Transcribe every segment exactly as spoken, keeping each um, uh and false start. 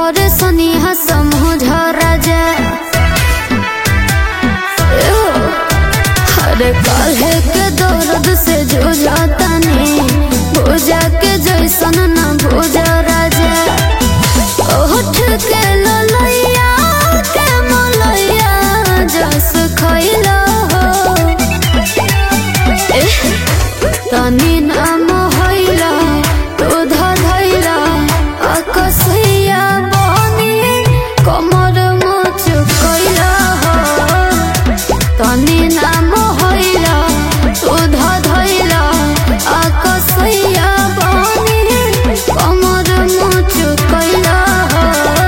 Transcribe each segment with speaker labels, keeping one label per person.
Speaker 1: परेशानी है समझ राजा। अरे काल्हे के दर्द से जूझतानी भुजा के जैसन न भुजा राजा। ओठ के ललैया के मलैया जस खैला हो तनी नाम होइला दूध धैला अकसैया बनी कमर मुच कैला हो तनी नाम होइला दूध धैला अकसैया बनी कमर मुच कैला हो।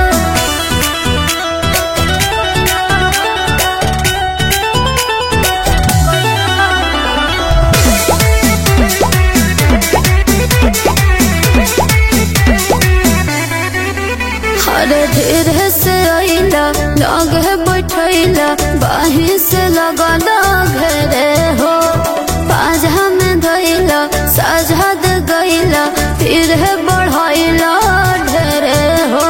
Speaker 1: अरे धीरे से आइला लगे बैठैला बाही से लगला घेरे हो बाजा में धैला साझा दे गैला फिर बढ़ैला ढेरे हो।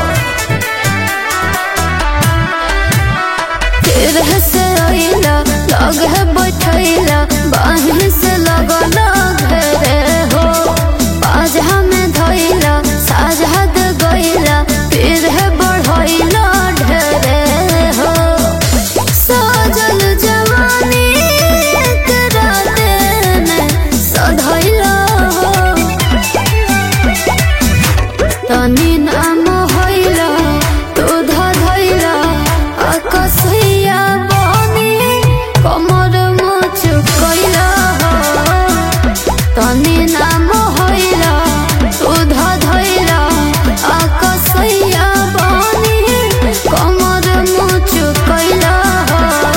Speaker 1: धीरे से आइला लगे बैठैला बाही से लगला घेरे हो बाजा में धैला साझा दे गैला फिर बढ़ैला ढेरे हो। सजल जवानी एक राते में सधैला हो तनी नाम होइला दूध धैला अकसैया बनी कमर मुच कैला हो तनी नाम होइला दूध धैला अकसैया बनी कमर मुच कैला हो।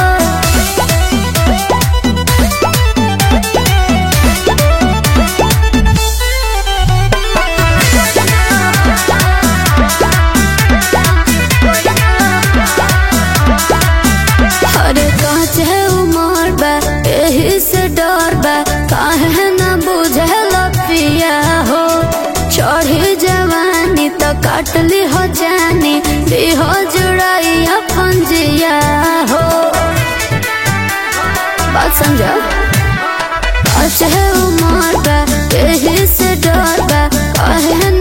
Speaker 1: अरे कांच है उमर बा एही से डर बा काहे न बुझला पिया हो चढ़ी जवानी तो काटली हो जानी देह जुड़ाइया फंजिया हो बात समझा। कांच है उमर बा एही से डर बा काहे